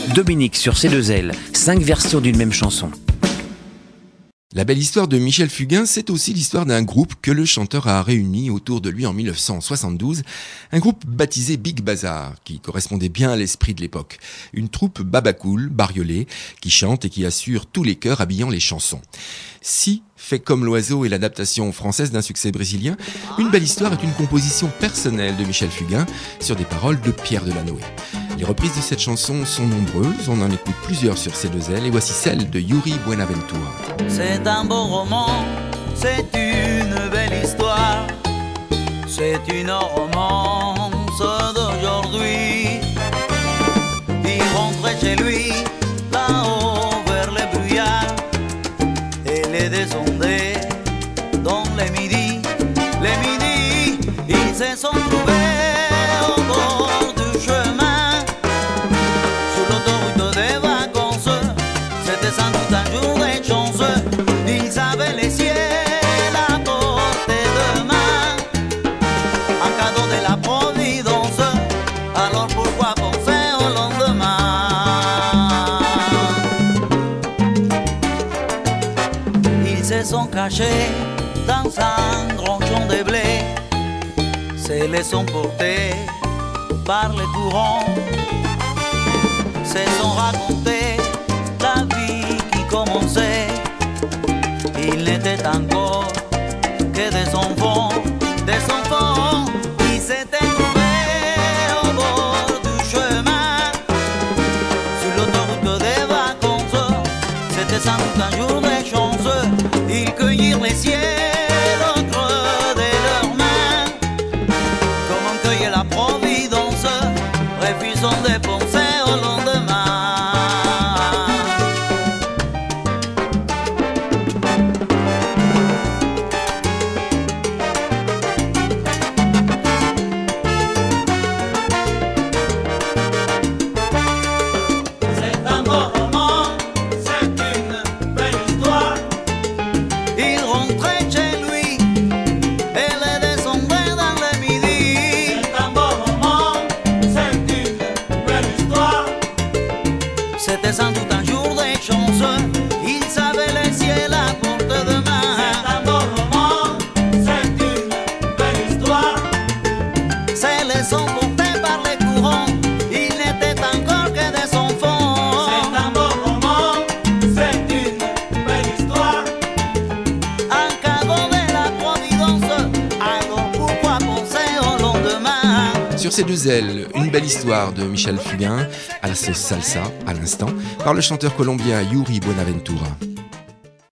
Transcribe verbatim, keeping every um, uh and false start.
Dominique sur C deux L, cinq versions d'une même chanson. La belle histoire de Michel Fugain, c'est aussi l'histoire d'un groupe que le chanteur a réuni autour de lui en dix-neuf cent soixante-douze, un groupe baptisé Big Bazar, qui correspondait bien à l'esprit de l'époque. Une troupe babacool, bariolée, qui chante et qui assure tous les chœurs habillant les chansons. Si fait comme l'oiseau est l'adaptation française d'un succès brésilien, Une belle histoire est une composition personnelle de Michel Fugain sur des paroles de Pierre Delanoë. Les reprises de cette chanson sont nombreuses, on en écoute plusieurs sur C deux L et voici celle de Yuri Buenaventura. C'est un beau roman, c'est une belle histoire, c'est une romance d'aujourd'hui. Il rentrait chez lui, là-haut vers les brouillards, et les descendait dans les midis. Les midis, ils se sont trouvés au bord du chemin, sur l'autoroute des vacances. C'était sans doute un jour de chance. Ils avaient les ciels à portée de main, un cadeau de la Providence. Alors pourquoi penser au lendemain? Ils se sont cachés dans un grand champ de blé, se laissant porter par les courants, se sont racontés la vie qui commençait. Ils n'étaient encore que des enfants, des enfants qui s'étaient trouvés au bord du chemin, sur l'autoroute des vacances. C'était sans doute un jour de chance. Ils cueillirent les ciels au creux de leurs mains, comme on cueille la Providence, refusant de penser au lendemain. C'était sans doute un jour de chance. Ils savaient le ciel à portée de main. C'est un beau roman, c'est une belle histoire. Se laissant porter par les courants, ils n'étaient encore que des enfants. C'est un beau roman, c'est une belle histoire. Un cadeau de la Providence. Alors pourquoi penser au lendemain? Sur C deux L, Une belle histoire de Michel Fugain, à la sauce salsa, à l'instant, par le chanteur colombien Yuri Buenaventura.